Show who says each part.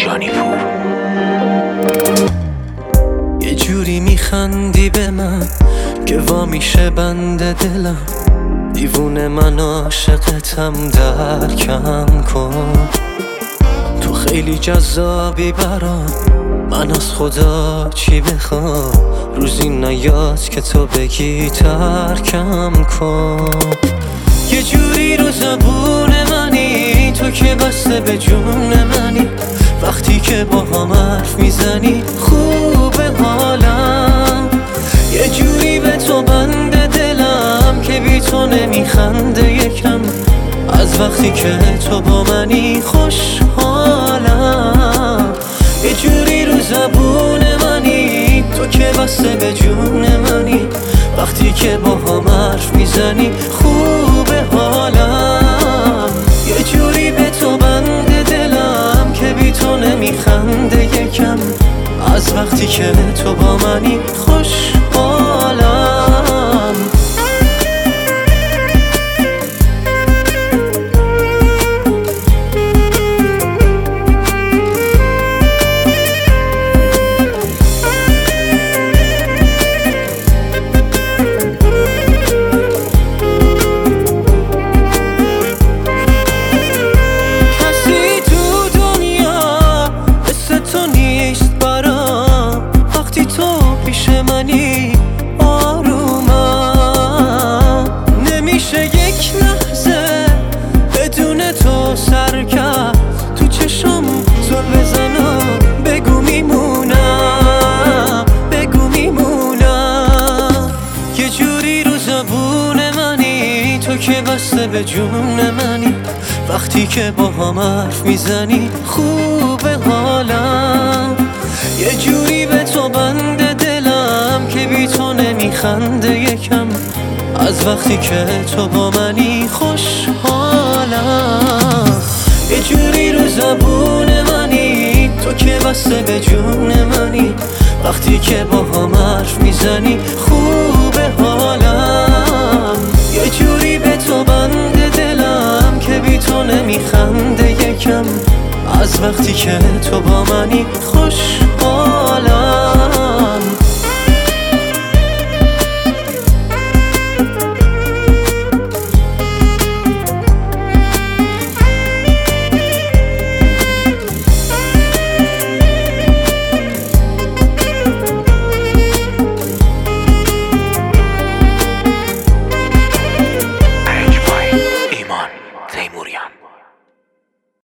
Speaker 1: جانی پور.
Speaker 2: یه جوری میخندی به من که وا میشه بند دلم، دیوونه من عاشقتم درکم کن. تو خیلی جذابی برام، من از خدا چی بخوام، روزی نیاد که تو بگی ترکم کن. یه جوری رو زبون منی تو که بسته به جون منی، وقتی که با هم حرف میزنی خوبه حالم. یه جوری به تو بند دلم که بی تو نمیخنده یکم، از وقتی که تو با منی خوشحالم. یه جوری رو زبون منی تو که بسته به جون منی، وقتی که با هم حرف میزنی خوبه حالم. یه جوری به تو بند دلم که بی تو نمیخنده یکم، از وقتی که تو با منی خوشحالم. آرومم نمیشه یک لحظه بدون تو سر کرد، تو چشم زل بزنم بگو میمونم، بگو میمونم. یه جوری رو زبون منی تو که بسته به جون منی، وقتی که با هم حرف میزنی خوبه حالم. یه جوری به تو بند دلم که بی تو نمیخنده یکم، از وقتی که تو با منی خوشحالم. یه جوری رو زبون منی تو که بسته به جون منی، وقتی که با هم حرف میزنی خوبه حالم. یه جوری به تو بند دلم که بی تو نمیخنده یکم، از وقتی که تو با منی خوشحالم.
Speaker 1: ایمان تیموریان.